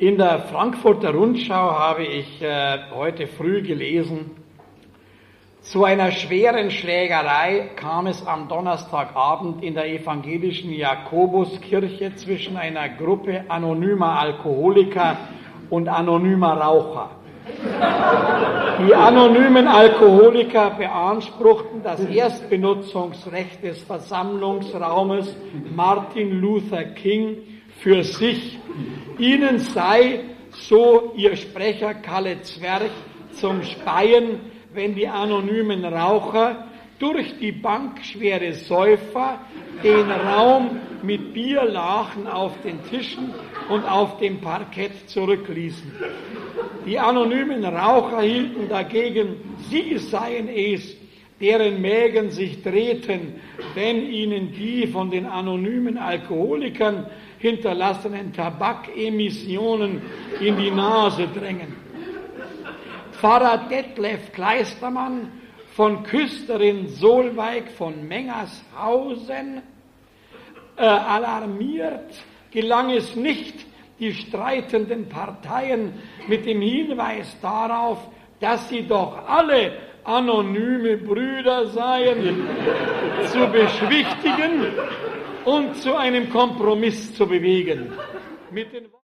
In der Frankfurter Rundschau habe ich heute früh gelesen, zu einer schweren Schlägerei kam es am Donnerstagabend in der evangelischen Jakobuskirche zwischen einer Gruppe anonymer Alkoholiker und anonymer Raucher. Die anonymen Alkoholiker beanspruchten das Erstbenutzungsrecht des Versammlungsraumes Martin Luther King für sich. Ihnen sei, so ihr Sprecher Kalle Zwerg, zum Speien, wenn die anonymen Raucher durch die Bank schwere Säufer den Raum mit Bierlachen auf den Tischen und auf dem Parkett zurückließen. Die anonymen Raucher hielten dagegen, sie seien es, deren Mägen sich drehten, wenn ihnen die von den anonymen Alkoholikern hinterlassenen Tabakemissionen in die Nase drängen. Pfarrer Detlef Kleistermann von Küsterin Solveig von Mengershausen alarmiert, gelang es nicht, die streitenden Parteien mit dem Hinweis darauf, dass sie doch alle anonyme Brüder seien, zu beschwichtigen und zu einem Kompromiss zu bewegen.